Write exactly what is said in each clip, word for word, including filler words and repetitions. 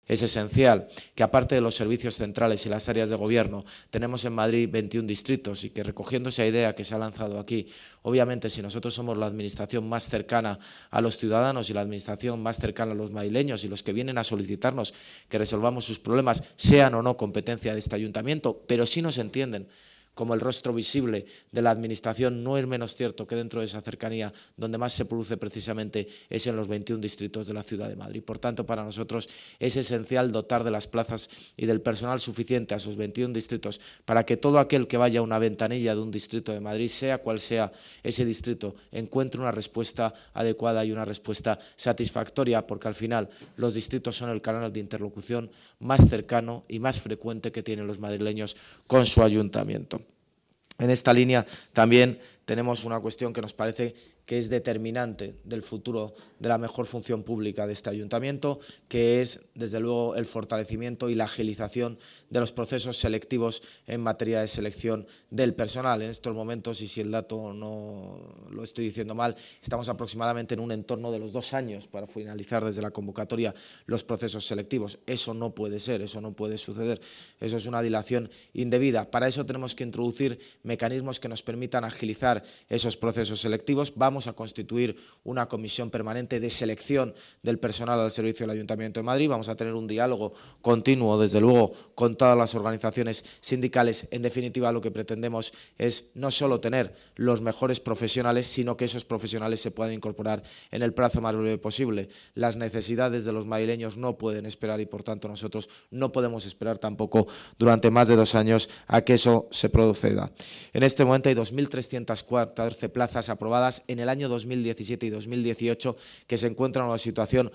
Es esencial que, aparte de los servicios centrales y las áreas de gobierno, tenemos en Madrid veintiún distritos y que, recogiendo esa idea que se ha lanzado aquí, obviamente si nosotros somos la administración más cercana a los ciudadanos y la administración más cercana a los madrileños y los que vienen a solicitarnos que resolvamos sus problemas, sean o no competencia de este ayuntamiento, pero sí nos entienden como el rostro visible de la administración, no es menos cierto que dentro de esa cercanía donde más se produce precisamente es en los veintiún distritos de la ciudad de Madrid. Por tanto, para nosotros es esencial dotar de las plazas y del personal suficiente a esos veintiún distritos para que todo aquel que vaya a una ventanilla de un distrito de Madrid, sea cual sea ese distrito, encuentre una respuesta adecuada y una respuesta satisfactoria, porque al final los distritos son el canal de interlocución más cercano y más frecuente que tienen los madrileños con su ayuntamiento. En esta línea también tenemos una cuestión que nos parece que es determinante del futuro de la mejor función pública de este ayuntamiento, que es, desde luego, el fortalecimiento y la agilización de los procesos selectivos en materia de selección del personal. En estos momentos, y si el dato no lo estoy diciendo mal, estamos aproximadamente en un entorno de los dos años para finalizar desde la convocatoria los procesos selectivos. Eso no puede ser, eso no puede suceder, eso es una dilación indebida. Para eso tenemos que introducir mecanismos que nos permitan agilizar esos procesos selectivos. Vamos a constituir una comisión permanente de selección del personal al servicio del Ayuntamiento de Madrid. Vamos a tener un diálogo continuo, desde luego, con todas las organizaciones sindicales. En definitiva, lo que pretendemos es no solo tener los mejores profesionales, sino que esos profesionales se puedan incorporar en el plazo más breve posible. Las necesidades de los madrileños no pueden esperar y, por tanto, nosotros no podemos esperar tampoco durante más de dos años a que eso se proceda. En este momento hay dos mil trescientas catorce plazas aprobadas en el año dos mil diecisiete y dos mil dieciocho que se encuentran en una situación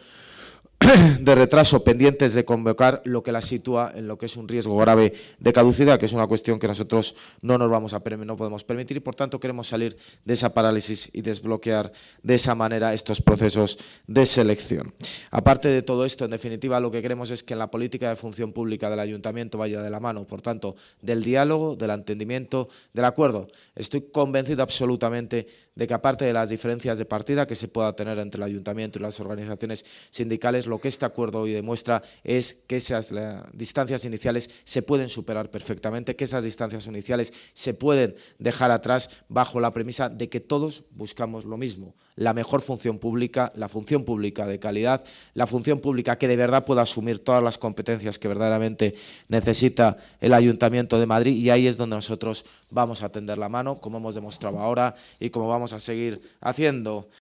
de retraso pendientes de convocar, lo que la sitúa en lo que es un riesgo grave de caducidad, que es una cuestión que nosotros no nos vamos a no podemos permitir y por tanto queremos salir de esa parálisis y desbloquear de esa manera estos procesos de selección. Aparte de todo esto, en definitiva, lo que queremos es que la política de función pública del ayuntamiento vaya de la mano, por tanto, del diálogo, del entendimiento, del acuerdo. Estoy convencido absolutamente de que, aparte de las diferencias de partida que se pueda tener entre el ayuntamiento y las organizaciones sindicales, lo que este acuerdo hoy demuestra es que esas la, distancias iniciales se pueden superar perfectamente, que esas distancias iniciales se pueden dejar atrás bajo la premisa de que todos buscamos lo mismo, la mejor función pública, la función pública de calidad, la función pública que de verdad pueda asumir todas las competencias que verdaderamente necesita el Ayuntamiento de Madrid, y ahí es donde nosotros vamos a tender la mano, como hemos demostrado ahora y como vamos a seguir haciendo.